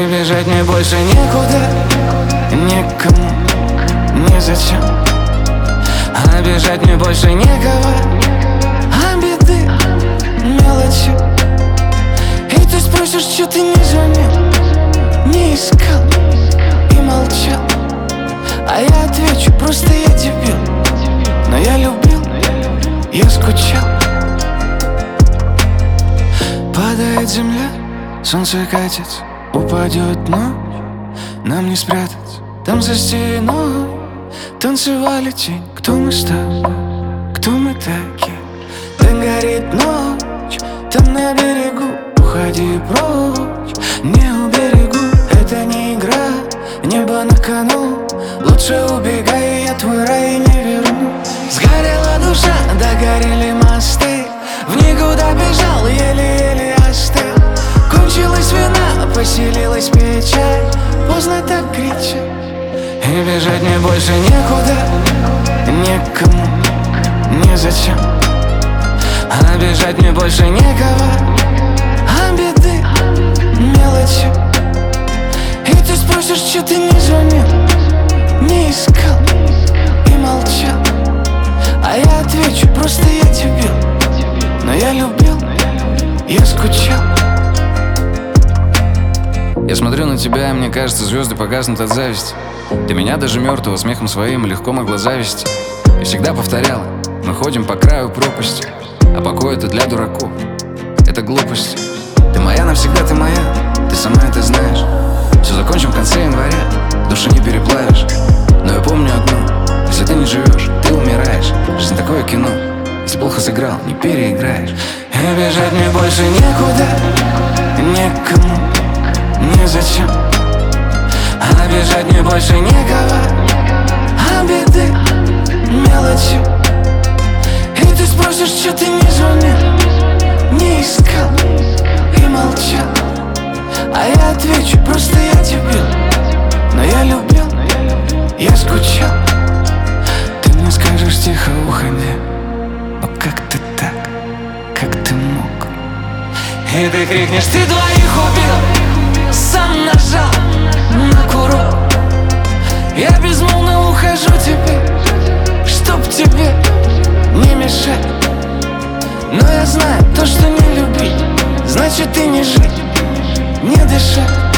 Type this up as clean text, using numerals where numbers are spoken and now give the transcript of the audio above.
И бежать мне больше некуда, никому, незачем. А бежать мне больше некого, а беды, мелочи. И ты спросишь, что ты не звонил, не искал и молчал. А я отвечу, просто я дебил. Но я любил, я скучал. Падает земля, солнце катится, упадет ночь, нам не спрятаться. Там за стеной танцевали тень. Кто мы с тобой, кто мы такие? Там горит ночь, там на берегу. Уходи прочь, не уберегу. Это не игра, небо на кону. Лучше убегай, я твой рай не верну. Сгорела душа, догорели мосты. В никуда бежал, еле-еле остыл. Кончилась вина, поселилась печаль. Поздно так кричать. И бежать мне больше некуда, никому, незачем. А бежать мне больше некого, а беды, мелочи. И ты спросишь, что ты не звонил, не искал и молчал. А я отвечу, просто я дебил. Но я любил, я скучал. Я смотрю на тебя, и мне кажется, звезды погаснут от зависти. Ты меня даже мертвого смехом своим легко могла завести. И всегда повторяла, мы ходим по краю пропасти. А покой это для дураков, это глупость. Ты моя навсегда, ты моя, ты сама это знаешь. Все закончим в конце января, души не переплавишь. Но я помню одно, если ты не живешь, ты умираешь. Жизнь такое кино, если плохо сыграл, не переиграешь. И бежать мне больше некуда, никому, незачем. А бежать мне больше некого, а беды, мелочи. И ты спросишь, что ты не звонил, не искал и молчал. А я отвечу, просто я дебил. Но я любил, я скучал. Ты мне скажешь тихо, уходи. Но как ты так, как ты мог? И ты крикнешь, ты двоих убил, сам нажал на курок. Я безмолвно ухожу теперь, чтоб тебе не мешать. Но я знаю, то, что не любить, значит и не жить, не дышать.